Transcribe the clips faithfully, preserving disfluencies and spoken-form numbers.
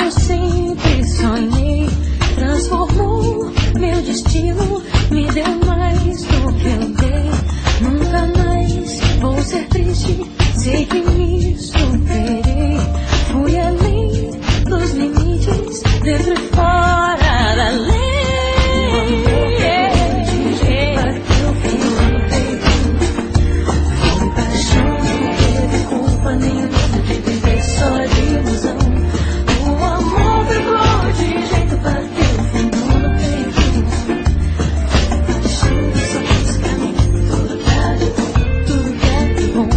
eu sempre sonhei. Transformou meu destino, me deu mais do que eu dei. Nunca mais vou ser triste, sei que me superei. Fui além dos limites, dentro e fora da lei. Foi paixão, não teve culpa nenhuma de viver só de ilusão. O amor vibrou de jeito, bateu fundo no peito. Foi paixão, só quis pra mim, tudo que é de bom, tudo que é de bom.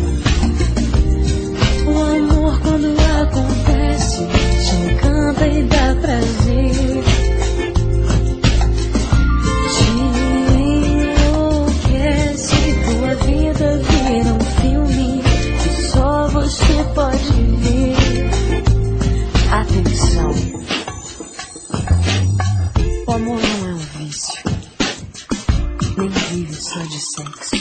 O amor quando acontece, te encanta e dá prazer. Te enlouquece, tua vida vira um filme que só você pode ver. Atenção, o amor não é um vício, nem vive só de sexo.